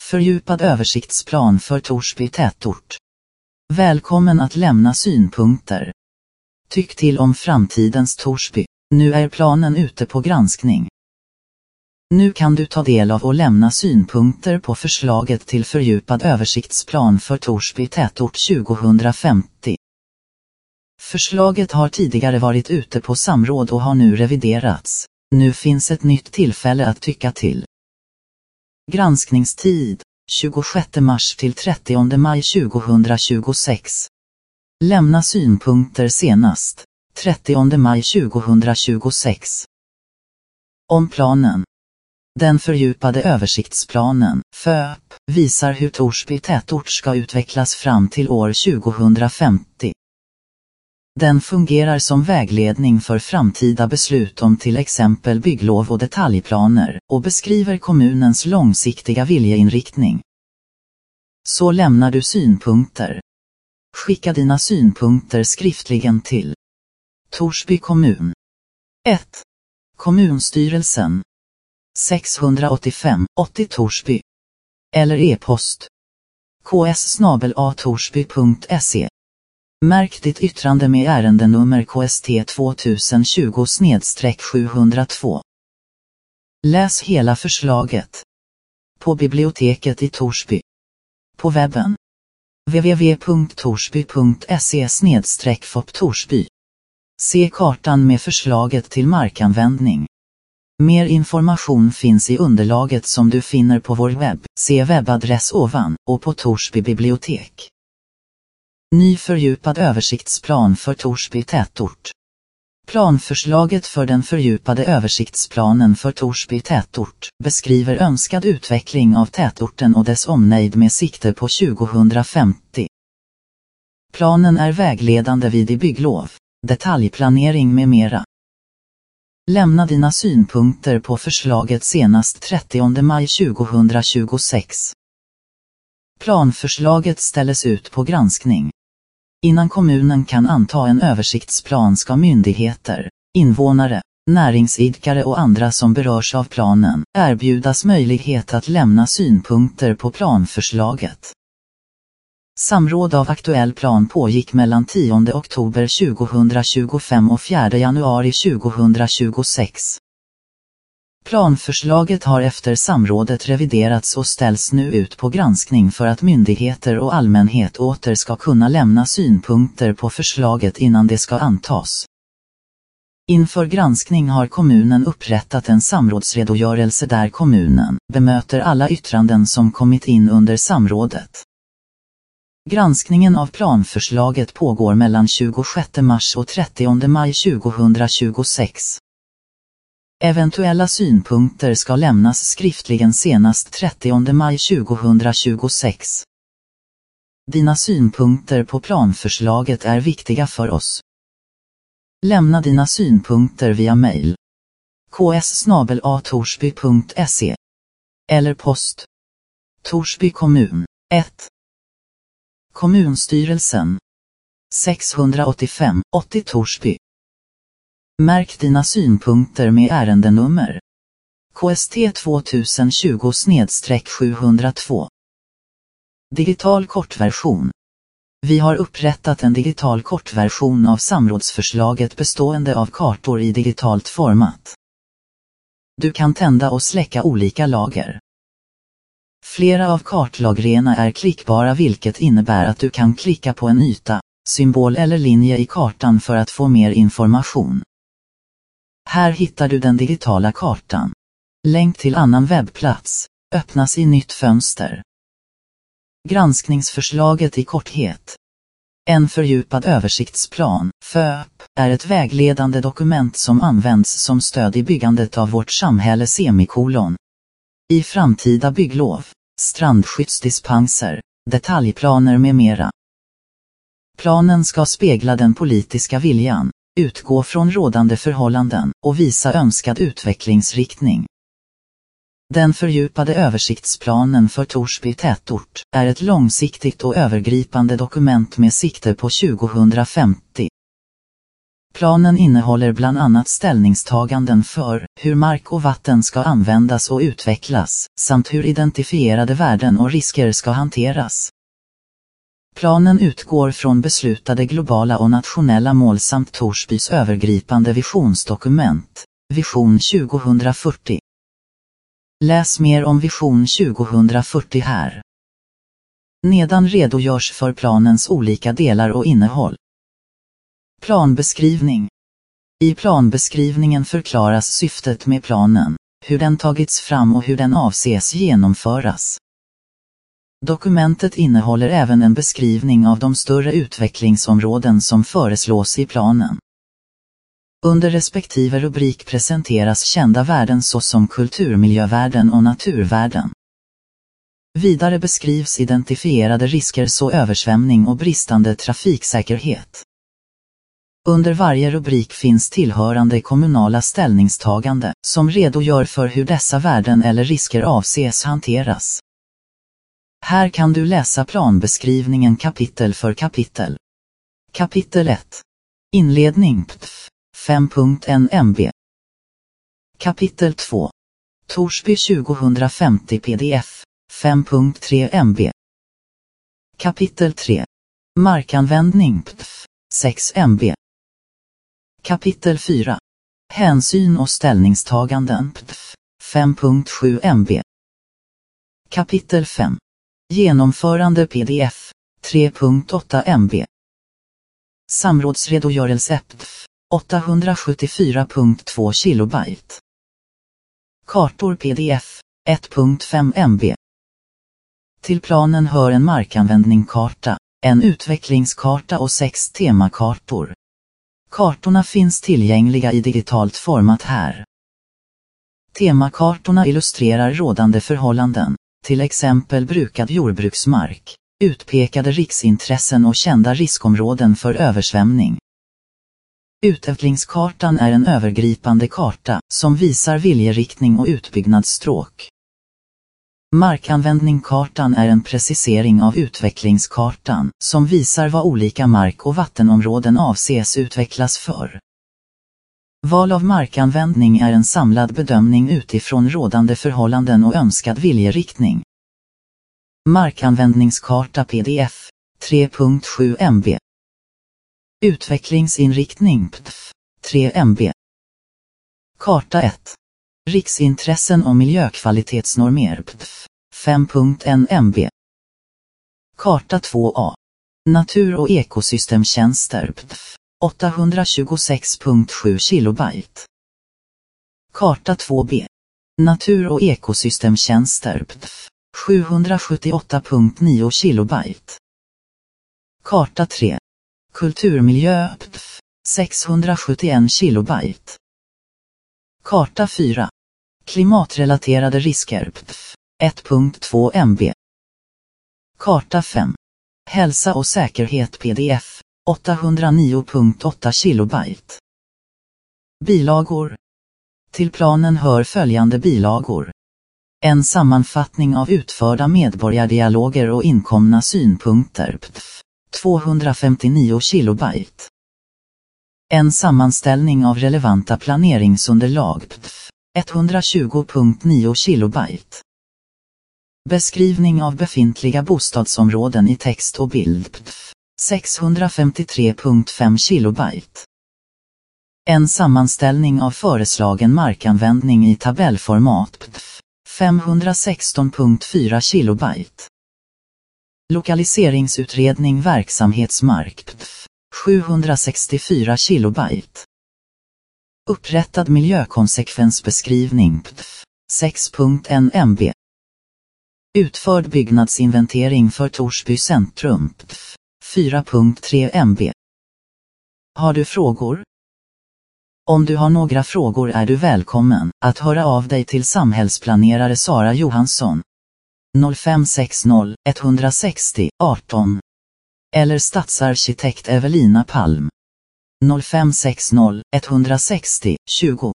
Fördjupad översiktsplan för Torsby tätort. Välkommen att lämna synpunkter. Tyck till om framtidens Torsby. Nu är planen ute på granskning. Nu kan du ta del av och lämna synpunkter på förslaget till fördjupad översiktsplan för Torsby tätort 2050. Förslaget har tidigare varit ute på samråd och har nu reviderats. Nu finns ett nytt tillfälle att tycka till. Granskningstid 26 mars till 30 maj 2026. Lämna synpunkter senast 30 maj 2026. Om planen. Den fördjupade översiktsplanen, FÖP, visar hur Torsby tätort ska utvecklas fram till år 2050. Den fungerar som vägledning för framtida beslut om till exempel bygglov och detaljplaner och beskriver kommunens långsiktiga viljeinriktning. Så lämnar du synpunkter. Skicka dina synpunkter skriftligen till Torsby kommun. 1. Kommunstyrelsen 685 80 Torsby eller e-post ks@torsby.se. Märk ditt yttrande med ärendenummer KST 2020/702. Läs hela förslaget på biblioteket i Torsby. På webben www.torsby.se/FOP-Torsby. Se kartan med förslaget till markanvändning. Mer information finns i underlaget som du finner på vår webb. Se webbadress ovan och på Torsby bibliotek. Ny fördjupad översiktsplan för Torsby tätort. Planförslaget för den fördjupade översiktsplanen för Torsby tätort beskriver önskad utveckling av tätorten och dess omnejd med sikte på 2050. Planen är vägledande vid bygglov, detaljplanering med mera. Lämna dina synpunkter på förslaget senast 30 maj 2026. Planförslaget ställs ut på granskning. Innan kommunen kan anta en översiktsplan ska myndigheter, invånare, näringsidkare och andra som berörs av planen erbjudas möjlighet att lämna synpunkter på planförslaget. Samråd av aktuell plan pågick mellan 10 oktober 2025 och 4 januari 2026. Planförslaget har efter samrådet reviderats och ställs nu ut på granskning för att myndigheter och allmänhet åter ska kunna lämna synpunkter på förslaget innan det ska antas. Inför granskning har kommunen upprättat en samrådsredogörelse där kommunen bemöter alla yttranden som kommit in under samrådet. Granskningen av planförslaget pågår mellan 26 mars och 30 maj 2026. Eventuella synpunkter ska lämnas skriftligen senast 30 maj 2026. Dina synpunkter på planförslaget är viktiga för oss. Lämna dina synpunkter via mail ks@torsby.se eller post Torsby kommun 1. Kommunstyrelsen 685 80 Torsby. Märk dina synpunkter med ärendenummer KST 2020/702. Digital kortversion. Vi har upprättat en digital kortversion av samrådsförslaget bestående av kartor i digitalt format. Du kan tända och släcka olika lager. Flera av kartlagrena är klickbara, vilket innebär att du kan klicka på en yta, symbol eller linje i kartan för att få mer information. Här hittar du den digitala kartan. Länk till annan webbplats öppnas i nytt fönster. Granskningsförslaget i korthet. En fördjupad översiktsplan, FÖP, är ett vägledande dokument som används som stöd i byggandet av vårt samhälle . I framtida bygglov, strandskyddsdispenser, detaljplaner med mera. Planen ska spegla den politiska viljan, utgå från rådande förhållanden och visa önskad utvecklingsriktning. Den fördjupade översiktsplanen för Torsby tätort är ett långsiktigt och övergripande dokument med sikte på 2050. Planen innehåller bland annat ställningstaganden för hur mark och vatten ska användas och utvecklas, samt hur identifierade värden och risker ska hanteras. Planen utgår från beslutade globala och nationella mål samt Torsbys övergripande visionsdokument, Vision 2040. Läs mer om Vision 2040 här. Nedan redogörs för planens olika delar och innehåll. Planbeskrivning. I planbeskrivningen förklaras syftet med planen, hur den tagits fram och hur den avses genomföras. Dokumentet innehåller även en beskrivning av de större utvecklingsområden som föreslås i planen. Under respektive rubrik presenteras kända värden såsom kulturmiljövärden och naturvärden. Vidare beskrivs identifierade risker så översvämning och bristande trafiksäkerhet. Under varje rubrik finns tillhörande kommunala ställningstagande, som redogör för hur dessa värden eller risker avses hanteras. Här kan du läsa planbeskrivningen kapitel för kapitel. Kapitel 1. Inledning PTF 5.1 MB. Kapitel 2. Torsby 2050 PDF 5.3 MB. Kapitel 3. Markanvändning PTF 6 MB. Kapitel 4. Hänsyn och ställningstaganden PTF 5.7 MB. Kapitel 5. Genomförande PDF 3.8 MB. Samrådsredogörelse PTF 874.2 kilobyte. Kartor PDF 1.5 MB. Till planen hör en markanvändningskarta, en utvecklingskarta och 6 temakartor. Kartorna finns tillgängliga i digitalt format här. Temakartorna illustrerar rådande förhållanden, till exempel brukad jordbruksmark, utpekade riksintressen och kända riskområden för översvämning. Utvecklingskartan är en övergripande karta som visar viljeriktning och utbyggnadsstråk. Markanvändningskartan är en precisering av utvecklingskartan som visar vad olika mark- och vattenområden avses utvecklas för. Val av markanvändning är en samlad bedömning utifrån rådande förhållanden och önskad viljeriktning. Markanvändningskarta PDF 3.7 MB. Utvecklingsinriktning PTF 3 MB. Karta 1. Riksintressen och miljökvalitetsnormer PTF 5.1 MB. Karta 2A. Natur- och ekosystemtjänster PTF 826.7 kilobyte. Karta 2B. Natur- och ekosystemtjänster PTF 778.9 kilobyte. Karta 3. Kulturmiljö PTF 671 kilobyte. Karta 4. Klimatrelaterade risker PTF 1.2 MB. Karta 5. Hälsa och säkerhet PDF 809.8 kilobyte. Bilagor. Till planen hör följande bilagor. En sammanfattning av utförda medborgardialoger och inkomna synpunkter PTF 259 kilobyte. En sammanställning av relevanta planeringsunderlag PTF 120.9 kilobyte. Beskrivning av befintliga bostadsområden i text och bild PTF 653.5 kilobyte. En sammanställning av föreslagen markanvändning i tabellformat PTF 516.4 kilobyte. Lokaliseringsutredning verksamhetsmark PTF 764 kilobyte. Upprättad miljökonsekvensbeskrivning PTF 6.1 MB. Utförd byggnadsinventering för Torsby centrum PTF 4.3 MB. Har du frågor? Om du har några frågor är du välkommen att höra av dig till samhällsplanerare Sara Johansson 0560 160 18 eller stadsarkitekt Evelina Palm 0560 160 20.